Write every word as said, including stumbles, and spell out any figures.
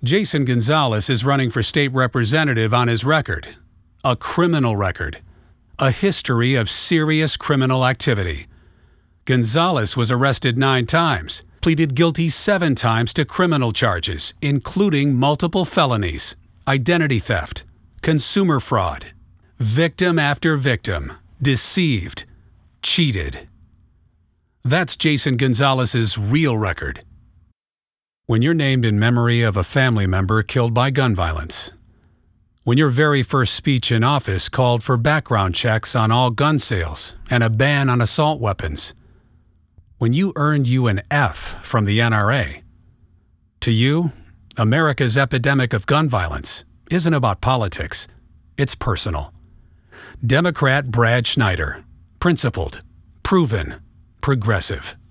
Jason Gonzalez is running for state representative on his record. A criminal record. A history of serious criminal activity. Gonzalez was arrested nine times, pleaded guilty seven times to criminal charges, including multiple felonies, identity theft, consumer fraud. Victim after victim, deceived, cheated. That's Jason Gonzalez's real record. When you're named in memory of a family member killed by gun violence. When your very first speech in office called for background checks on all gun sales and a ban on assault weapons. When you earned you an F from the N R A. To you, America's epidemic of gun violence isn't about politics. It's personal. Democrat Brad Schneider. Principled. Proven. Progressive.